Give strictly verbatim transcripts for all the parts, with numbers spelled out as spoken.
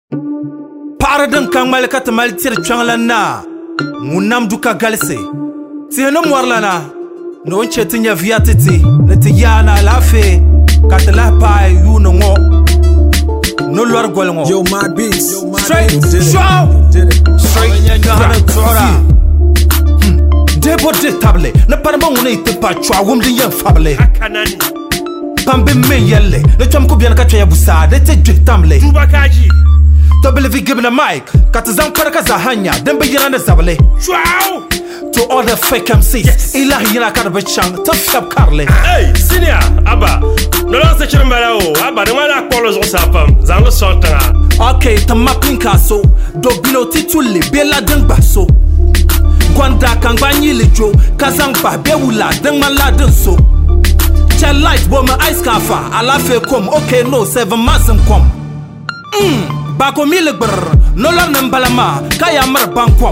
Paradin kan malika ta maltir changlanna munam duka galse ti no morlana no chetinya viatiti ne ti yana lafe katla pa yu no ngo no lor gol ngo yo my beats straight show straight nya hana tora debo de table ne parma ngone ite pa chwa wum de yan fable akanani pambe me yelle ne cham ko bien ka chwa busa de te je tamle tubakaji to believe given a mic katazan parka za hanya dan bayyana da zabale wow to all the fake M Cs yes. Ilahi yana karbe chang to fab karle hey senior aba no la se chirmbala o aba de mala kolo zo sapam zan lo sotanga okay to mapping kaso do bilo tituli bela dan baso kwanda kan gbanyi lejo kazan ba bewula dan mala dan so cha light bo my ice kafa ala fe kom okay no seven months kom mm bako mile brr no la nambalama kaya mar bankom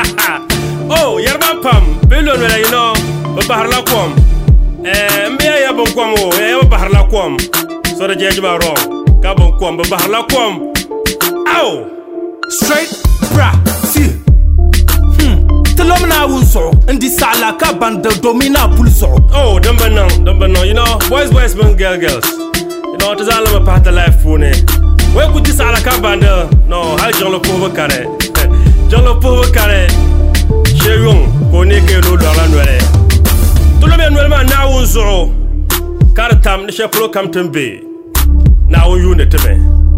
oh yarba pam belo no la you know ba baharla kom eh mbiya ya bon kom o ya baharla kom so da jeje ba ro ka bon kom ba baharla kom aw straight bra see hmm telomna wunso ndi sala ka banda domina pulso oh damba no damba no you know boys boys men girl girls you know tazala ma pata life fune we kuti sala ka banda no hal jolo pauvre carré jolo pauvre carré cheyon ko ne ke no do la noire to lo be noire ma na wunso kartam ne cheplo kam tembe na won yu ne tebe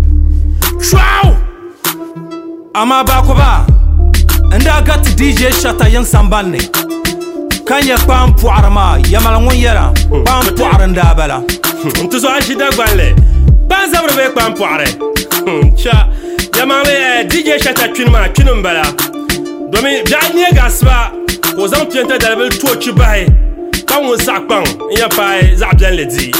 wow ama ba ko ba anda gat D J Shata yan sambanne kanya pam puarma yamal ngon yara pam puaranda bala ntuzo ajida gballe banza bro be pam puare cha yamale D J Shata twinma twinum bala domi danye gasba ko zam tienta dalbel tochi bai kan won sakpan ya pai za bien le di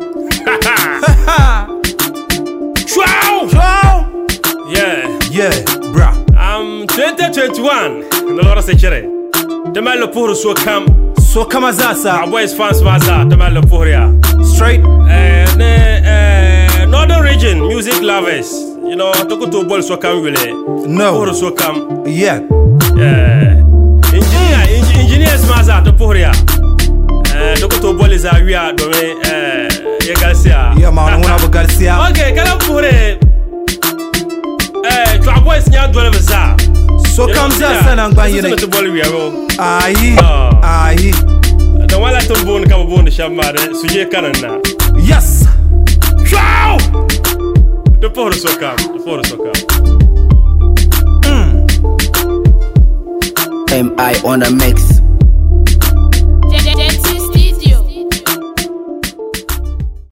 wow wow yeah yeah bra um twenty twenty-one no lora se chere demain le pour so kam so kama zasa boys fans vaza demain le pour ya straight eh eh northern region music lovers you know to go to ball so kam wele no pour so kam yeah eh engineer engineers maza to pour ya eh to go to ball za wia do me eh ye Garcia yeah man wona ba Garcia okay kala pour eh tu boys nya do le za so kam zasa na ngban yene to ball wia ro ayi ayi da wala to bon ka bon shamare suje kanana yes wow de pour so kam de pour so kam M I on a mix.